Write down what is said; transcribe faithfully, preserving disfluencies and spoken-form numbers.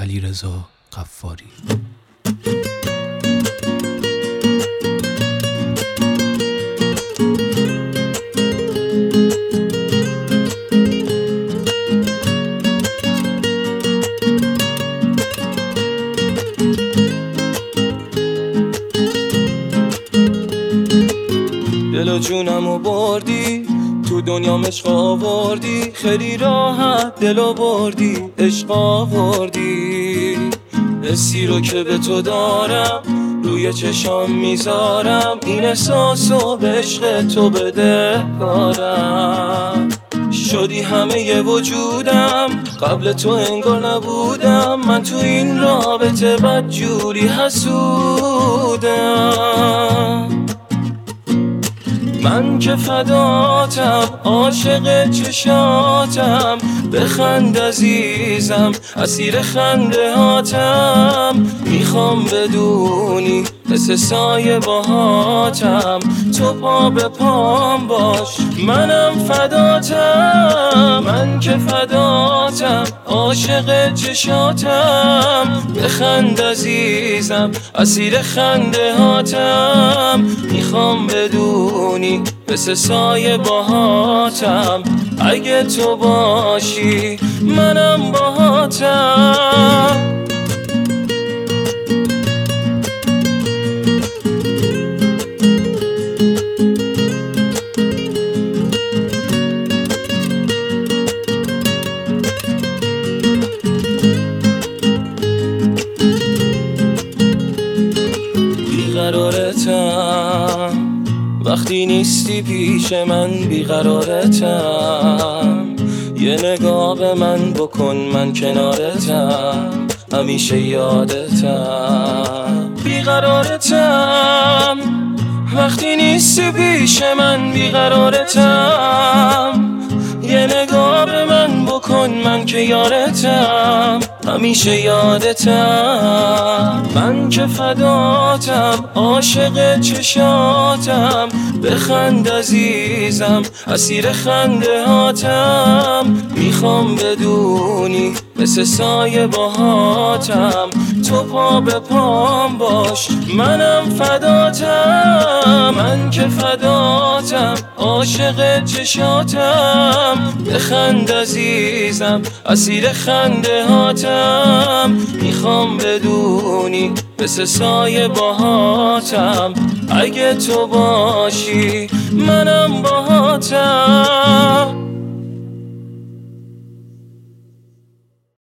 علیرضا غفاری. دل و جونمو بردی تو دنیام عشق آوردی، خیلی راحت دلو بردی عشق آوردی. حسی رو که به تو دارم روی چشام میذارم، این احساسو به عشق تو بدهکارم. شدی همه ی وجودم، قبل تو انگار نبودم. من تو این رابطه بدجوری حسودم. من که فداتم عاشق چشاتم، بخند عزیزم اسیر خنده هاتم. میخوام بدونی مثل سایه باهاتم، تو پا به پام باش منم فداتم. من که فداتم عاشق چشاتم، بخند عزیزم اسیر خنده هاتم. میخوام بدونی مثل سایه باهاتم، اگه تو باشی منم باهاتم. بیقرارتم وقتی نیستی پیش من، بیقرارتم. یه نگاه به من بکن من کنارتم، همیشه یادتم. بیقرارتم وقتی نیستی پیش من، بیقرارتم. یه نگاه به من بکن من که یارتم، همیشه یادتم. من که فداتم عاشق چشاتم، بخند عزیزم اسیر خنده هاتم. میخوام بدونی مثل سایه باهاتم، تو پا به پام باش منم فداتم. من که فداتم عاشق چشاتم، بخند عزیزم اسیر خنده هاتم. میخوام بدونی مثل سایه باهاتم، اگه تو باشی منم باهاتم.